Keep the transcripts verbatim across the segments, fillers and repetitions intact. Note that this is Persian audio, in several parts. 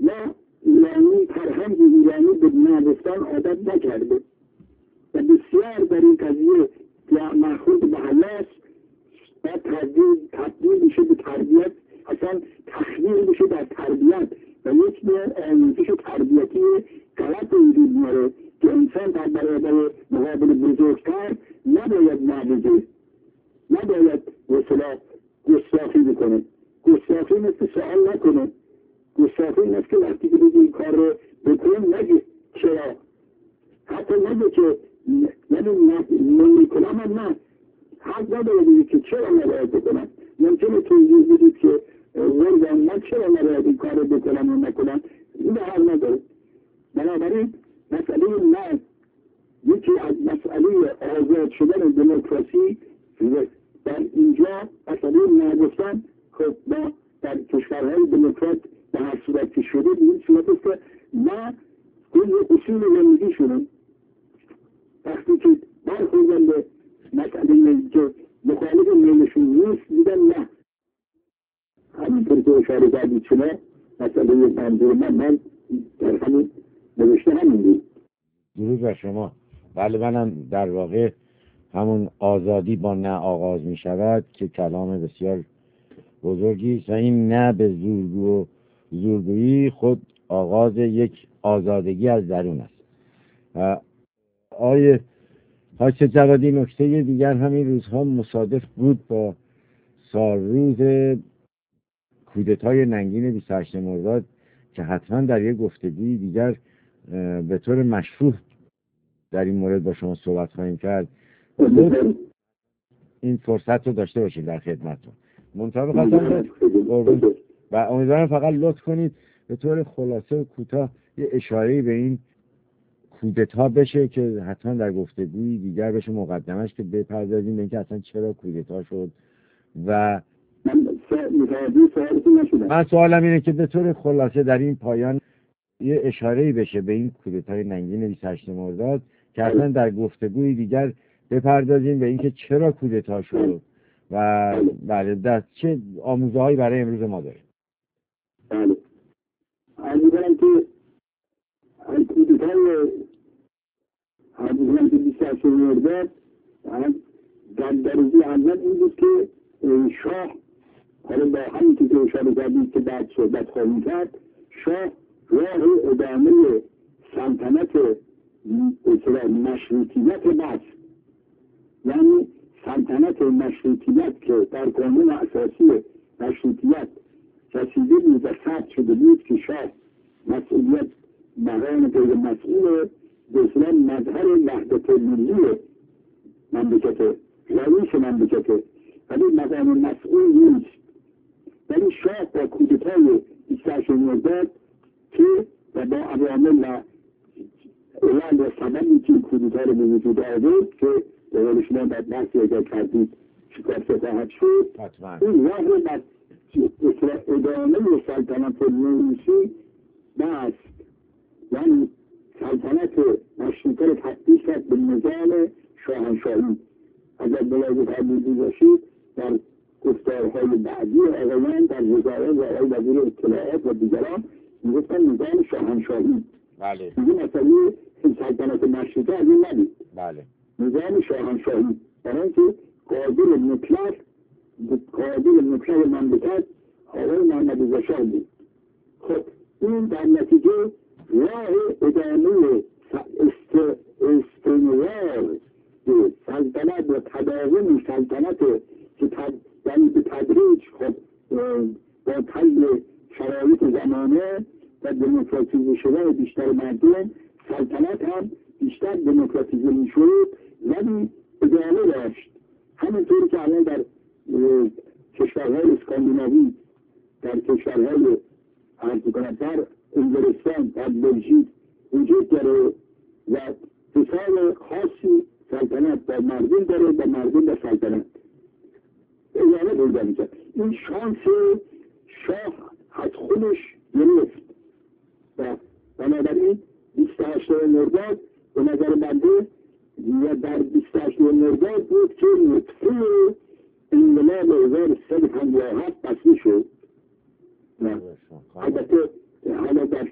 ما ایرانی فرهنگ ایرانی به نگفتن عادت نکرده و بسیار در این قضیه مرخورد به است. باید تبدیل تبدیل میشه به تربیت، اصلا تخلیل میشه در تربیت و یک نوع آموزش تربیتی غلط وجود میاره که انسان در برابر مقابل بزرگتر نباید نبگه، نباید مثلا گستاخی بکنه. گستاخی مثل سوال نکنه. گستاخی مثل که وقتی که بگه این کار رو بکن نگه چرا، حتی نگه که یعنی نمیکنم هم نه، حق نداره بگه که چرا نباید بکنم. ممکنه توضیح بدید که ورزم من چرا نباید این کار رو بکنم و نکنم، این به حال نداره. بنابراین مسئله نه یکی از مسئله آزاد شدن دموکراسی در اینجا مسئله نگفتن خب ما در کشورهای دموکرات به هر صورت که شده به این صورت است که ما کل اصول زندگی شدن وقتی که برخوردن به مسئله که مخالف میلشون نیست دیدن نه همینطور که اشاره کردید شما مسئله منظور من من در همین نوشته همین بود. درود بر شما. بله منم در واقع همون آزادی با نه آغاز می شود که کلام بسیار بزرگی است و این نه به زورگو و زورگویی خود آغاز یک آزادگی از درون است. آیه حاج جوادی نکته دیگر همین روزها مصادف بود با سالروز کودتای ننگین بیست و هشتم مرداد که حتما در یک گفتگوی دیگر به طور مشروع در این مورد با شما صحبت خواهیم کرد. این فرصت رو داشته باشید در خدمتتون. منتها بخواستم و امیدوارم فقط لطف کنید به طور خلاصه و کوتاه یه اشاره‌ای به این کودتا بشه که حتما در گفتگوی دیگر بشه مقدمش که بپردازیم به اینکه اصلا چرا کودتا شد. و من سوالم اینه که به طور خلاصه در این پایان یه اشاره‌ای بشه به این کودتای ننگین بیست و هشتم مرداد که اصلا در گفتگوی دیگر بپردازیم به اینکه چرا کودتا شد و بله در چه آموزه‌هایی برای امروز ما داره. بله. عرض کنم که کودتای حدیث بیست و هشتم مرداد در درجه اول این بود که شاه حالا با همین که اشاره کردید که بعد صحبت خواهیم کرد شاه راه ادامه سلطنت مشروطیت بست، یعنی سلطنت مشروطیت که در قانون اساسی مشروطیت رسیده بود و ثبت شده بود که شاه مسئولیت مقام غیر مسئول به اصطلاح مظهر وحدت ملی مملکت رئیس مملکت ولی مقام مسئول نیست. ولی شاه با کودتای بیست و هشتم مرداد که و با عوامل و علل و سببی که کودتا رو به وجود آورد که به قول شما در بحثی اگر کردید شکافته خواهد شد این راه رو بر ادامه سلطنت نوروسی بست، یعنی سلطنت مشروطه رو تبدیل کرد به نظام شاهنشاهی. اگر ملاحظه فرموده باشید در گفتارهای بعدی آقایان در وزارت و آقای وزیر اطلاعات و دیگران میگفتن نظام شاهنشاهی. بله. دیگه مسئله سلطنت مشروطه از این نبود. بله. نظام شاهنشاهی برای اینکه قادر مطلق قادر مطلق مملکت آقای محمد رضا شاه بود. خب این در نتیجه راه ادامه استمرار سلطنت و تداوم سلطنت که یعنی به تدریج خب با طی شرایط زمانه و دموکراتیزه شدن بیشتر مردم سلطنت هم بیشتر دموکراتیزه میشد ولی ادامه داشت. همینطور که الان در کشورهای اسکاندیناوی در کشورهای عرض می‌کنم در انگلستان در بلژیک وجود داره و حساب خاصی سلطنت با مردم داره و مردم با سلطنت ادامه پیدا می‌کنه. این شانس شاه از خودش گرفت و بنابراین بیست و هشتم مرداد به نظر بنده و در بیست و هشتم مرداد بود که نطفه انقلاب هزار و سیصد و پنجاه و هفت بسته شد. البته حالا در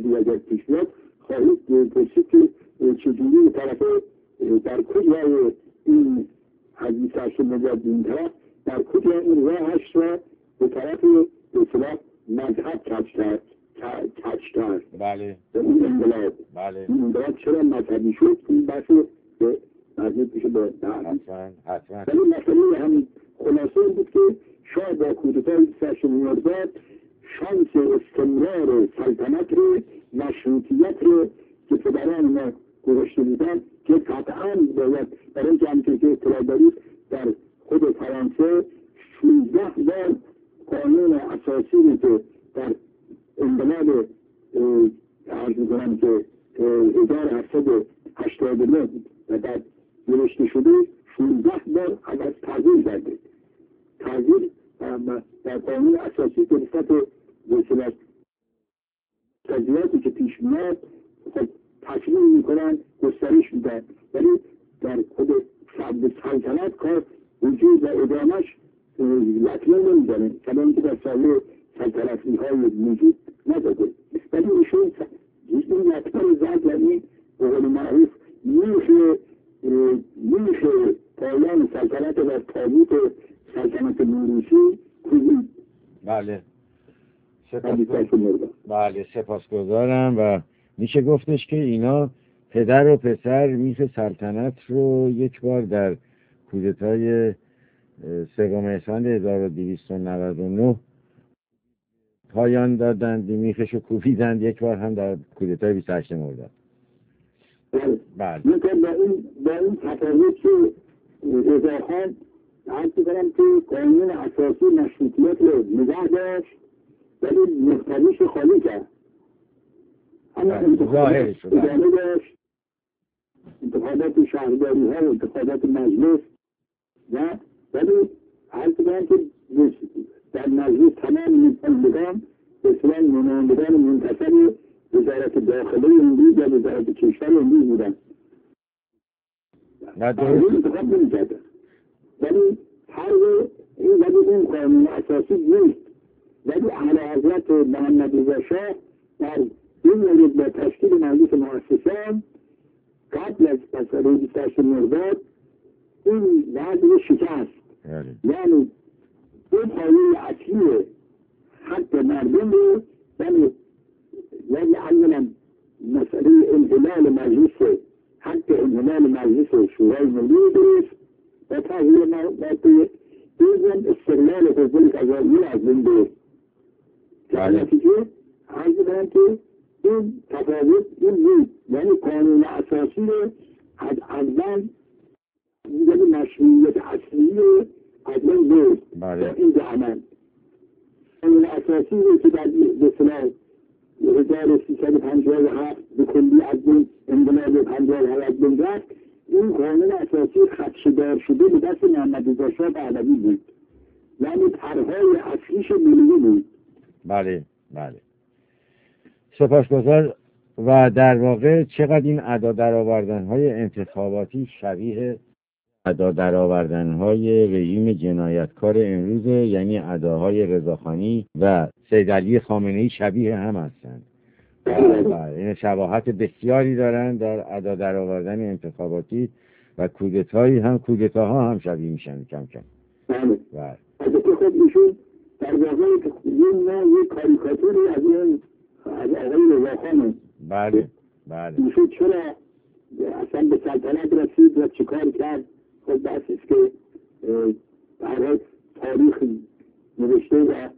مشکلی اگر پیش بیاد خواهید پرسید که چجوری طرف در کجای این از بیست و هشت مرداد این طرف در کجای این راهش را به طرف به اصطلاح مذهب کج کرد کج کرد بله این انقلاب بله این انقلاب چرا مذهبی شد این بحث به مربوط میشه به حتما حتما ولی مسئله هم خلاصه این بود که شاه با کودتای بیست و هشت مرداد شانس استمرار سلطنت رو مشروطیت رو که پدران ما گذاشته بودن که قطعا باید برای اینکه همونطور که اطلاع دارید در خود فرانسه شانزده بار قانون اساسی رو که در انقلاب عرض میکنم که هزار و هفتصد و هشتاد و نه و بعد نوشته شده شانزده بار عوض تغییر کرده تغییر در قانون اساسی که نسبت به تغییراتی که پیش میاد خب تکمیل میکنن گسترش میدن ولی در خود سلطنت کار وجود و ادامش لطمه نمیزنه کما اینکه در ساله سلطنتی های موجود نداده ولی ایشون این لطمه رو زد یعنی به قول معروف میشه میشه پایان سلطنت و تابوت سلطنت موروثی کوبید. بله سپاسگزارم. بله سپاسگزارم و میشه گفتش که اینا پدر و پسر میخ سلطنت رو یک بار در کودتای سوم اسفند هزار و دویست و نود و نه پایان دادند میخش رو کوبیدند یک بار هم در کودتای بیست و هشت مرداد. بله میتونم با این با این تفاوت که رضاخان عرض کنم که قانون اساسی مشروطیت رو نگه داشت ولی مختلفش خالی کرد اما انتخابات ادامه داشت انتخابات شهرداری ها و انتخابات مجلس و ولی عرض کنم که در مجلس تمام نمایندگان به اصطلاح نمایندگان منتخب وزارت داخله امروز و وزارت کشور امروز بودن انتخاب نمی‌کردن ولی هر این ولی این قانون اساسی نیست ولی اعلیحضرت محمد رضا شاه در این مورد با تشکیل مجلس مؤسسان قبل از مسئله بیست و هشت مرداد این وضع شکست یعنی این قانون اصلی حق مردم رو یعنی یعنی اولا مسئله انحلال مجلس حق انحلال مجلس شورای ملی درست و تغییر موضوع این استقلال حزب قضایی از بین برد در نتیجه عرض کنم که این تفاوت این بود یعنی قانون اساسی رو از اول یعنی مشروعیت اصلی رو از بین برد با این عمل قانون اساسی رو که در اصطلاح هزار و سیصد و پنجاه و هفت به کلی از بین انقلاب پنجاه و هفت از بین رفت این قانون اساسی خدشه‌دار شده به دست محمد رضا شاه پهلوی بود یعنی طرح‌های اصلیش ملی بود. بله بله سپاسگزار و در واقع چقدر این ادا درآوردن‌های انتخاباتی شبیه ادا درآوردن‌های رژیم جنایتکار امروز یعنی اداهای رضاخانی و سید علی خامنه‌ای شبیه هم هستند و این شباهت بسیاری دارند در ادا درآوردن انتخاباتی و کودتایی هم کودتاها هم شبیه میشن کم کم. بله. البته خب ایشون در واقع این نه یک کاریکاتوری از این از آقای رضاخانه. بله بله. ایشون چرا اصلا به سلطنت رسید و چیکار کرد خب بحثی است که برای تاریخ نوشته و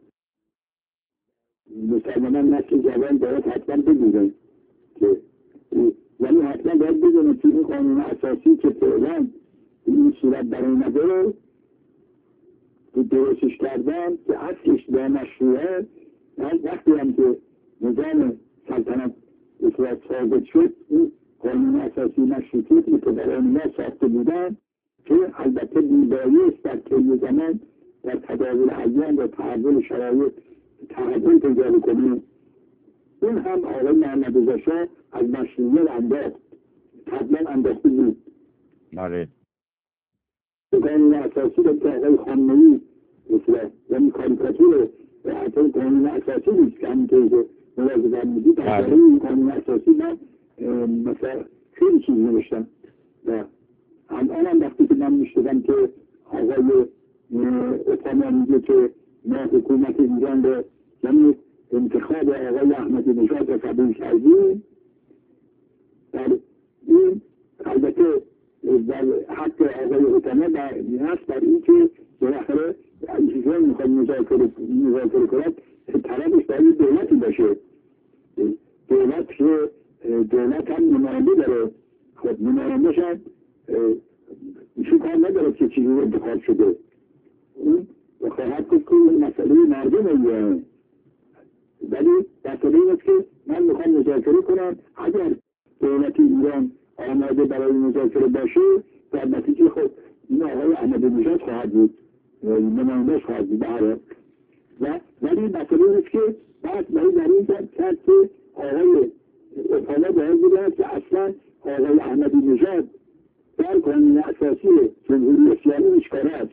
مسلماً نسل جوان باید حتما بدونن که یعنی حتما باید بدونن که این قانون اساسی که فعلا این صورت در اومده رو که درستش کردن که اصلش در مشروعه وقتی هم که نظام سلطنت اصلاح ثابت شد این قانون اساسی مشروطیت که پدران ما ساخته بودن که البته بی‌بایست در طی زمان در تداول ادیان و تحول شرایط تحول پیدا کنه این هم آقای محمد رضا شاه از مشروعیت انداخت قبلا انداخته بود. بله. قانون اساسی رو که آقای خامنه‌ای مثلا یعنی کاریکاتور حتی قانون اساسی نیست که همینطور که مواظبت بودی در این قانون اساسی من مثلا خیلی چیز نوشتم و الان هم وقتی که من میشتدم که آقای اوباما میگه که ما حکومت ایران رو یعنی انتخاب آقای احمدی نژاد رو قبول کردیم، در این البته در حق آقای اوباما هست در این که بالاخره ایشون میخواد مذاکره مذاکره کنند طرفش باید دولتی باشه، دولت که دولت هم نماینده داره، خب نماینده شد ایشون کار نداره که چیزی انتخاب شده، اون خواهد گفت که مسئله مردمه. ولی مسئله این است که من میخوام مذاکره کنم، اگر دولت ایران آماده برای مذاکره باشه در نتیجه خود این آقای احمدی نژاد خواهد بود، نماینده‌اش خواهد بود بهره. و ولی مسئله این است که بعد باید در این کرد که آقای اوباما باید بودن که اصلا آقای احمدی نژاد در قانون اساسی جمهوری اسلامی اشکاره است.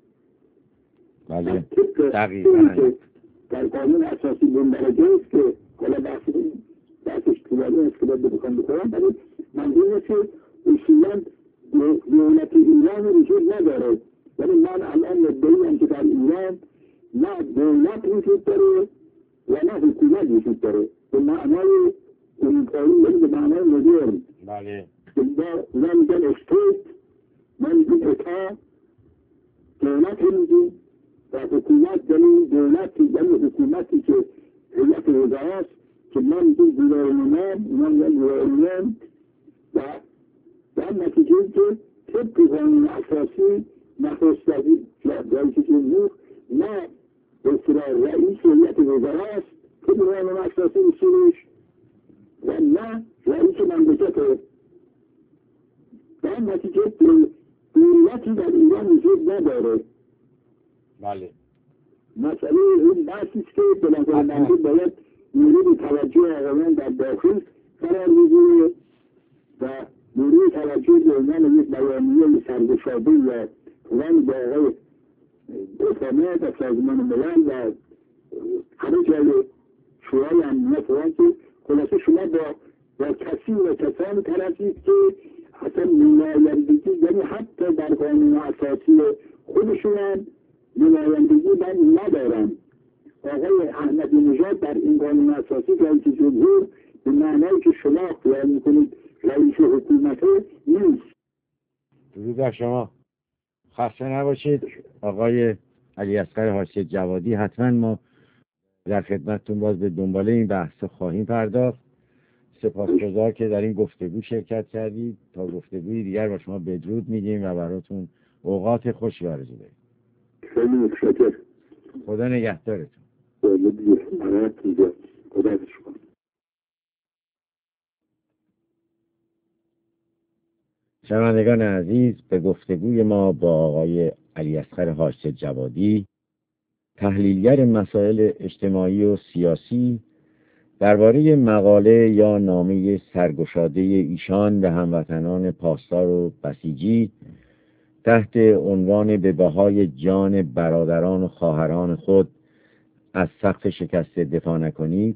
بله دقیقاً در قانون اساسی بندرجه است که حالا بحث بحثش طولانی است که باید بکنم بکنم، ولی منظور است که اصولاً دولت ایران وجود نداره. ولی من الان مدعیم که در ایران نه دولت وجود داره و نه حکومت وجود داره به معنای اروپایی، به معنای مدرن. بله اونا میگن استیت، من میگن اتا، دولت میگیم و حکومت یعنی دولتی یعنی حکومتی که هیئت وزراست که من میگیم گورنمان، اونا میگن گورنمنت و در نتیجه که طبق قانون اساسی نخست وزیر رئیس جمهور نه به اصطلاح رئیس هیئت وزراست که به قانون اساسی اصولش و نه رئیس مملکت. در نتیجه دولتی در ایران وجود نداره. بله مسئله این بحثی است که بنظر من باید مورد توجه آقایان در داخل قرار بگیره و مورد توجه به عنوان یک بیانیه سرگشاده یا پلان با آقای اوباما و سازمان ملل و همه جای شورای امنیت فرانسه. خلاصه شما با با کسی و کسانی طرفید که اصلا نمایندگی یعنی حتی در قانون اساسی خودشون هم نمایندگی من ندارن. آقای احمدی نژاد در این قانون اساسی رئیس جمهور به معنایی که شما خیال میکنید رئیس حکومت نیست. درود بر شما، خسته نباشید آقای علیاصغر حاجی جوادی. حتما ما در خدمتتون باز به دنباله این بحث خواهیم پرداخت. سپاسگزار که در این گفتگو شرکت کردید. تا گفتگوی دیگر با شما بدرود میگیم و براتون اوقات خوشی آرزو داریم. خیلی متشکرم. خدا نگهدارتون. خدا شما. شنوندگان عزیز، به گفتگوی ما با آقای علیاصغر حاجی جوادی، تحلیلگر مسائل اجتماعی و سیاسی، درباره مقاله یا نامه سرگشاده ایشان به هموطنان پاسدار و بسیجی تحت عنوان به بهای جان برادران و خواهران خود از سقف شکست دفاع نکنید،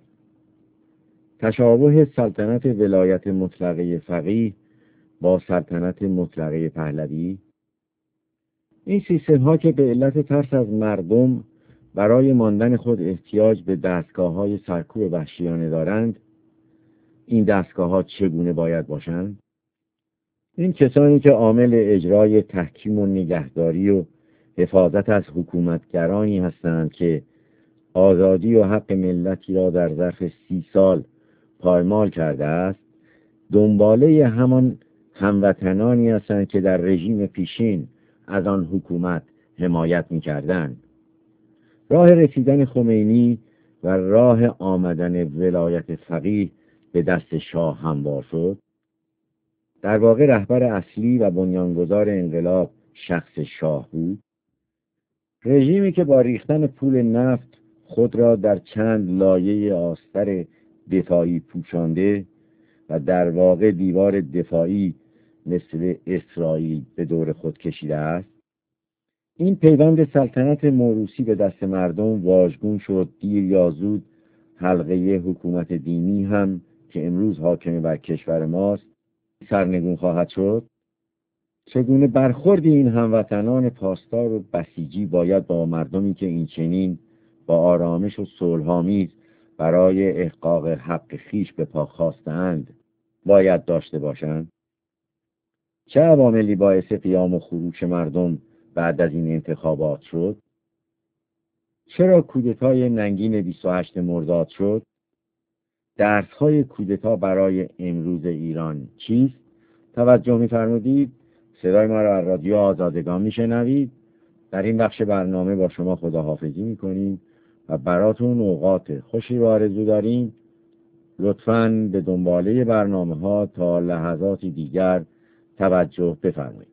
تشابه سلطنت ولایت مطلقه فقیه با سلطنت مطلقه پهلوی، این سیستم ها که به علت ترس از مردم برای ماندن خود احتیاج به دستگاه های سرکوب وحشیانه دارند، این دستگاه ها چگونه باید باشند؟ این کسانی که عامل اجرای تحکیم و نگهداری و حفاظت از حکومتگرانی هستند که آزادی و حق ملتی را در ظرف سی سال پایمال کرده است، دنباله همان هموطنانی هستند که در رژیم پیشین از آن حکومت حمایت می‌کردند. راه رسیدن خمینی و راه آمدن ولایت فقیه به دست شاه هموار شد. در واقع رهبر اصلی و بنیانگذار انقلاب شخص شاه بود، رژیمی که با ریختن پول نفت خود را در چند لایه آستر دفاعی پوشانده و در واقع دیوار دفاعی مثل اسرائیل به دور خود کشیده است. این پیوند سلطنت موروثی به دست مردم واژگون شد. دیر یا زود حلقه حکومت دینی هم که امروز حاکم بر کشور ماست سرنگون خواهد شد؟ چگونه برخورد این هموطنان پاسدار و بسیجی باید با مردمی که این چنین با آرامش و صلح‌آمیز برای احقاق حق خیش به پا خواستند باید داشته باشند؟ چه عواملی باعث قیام و خروش مردم بعد از این انتخابات شد؟ چرا کودتای ننگین بیست و هشتم مرداد شد؟ درس‌های کودتا برای امروز ایران چیست؟ توجه می‌فرمودید. صدای ما را از رادیو آزادگان میشنوید. در این بخش برنامه با شما خداحافظی میکنیم و براتون اوقات خوشی رو آرزو داریم. لطفاً به دنباله برنامه ها تا لحظاتی دیگر توجه بفرمایید.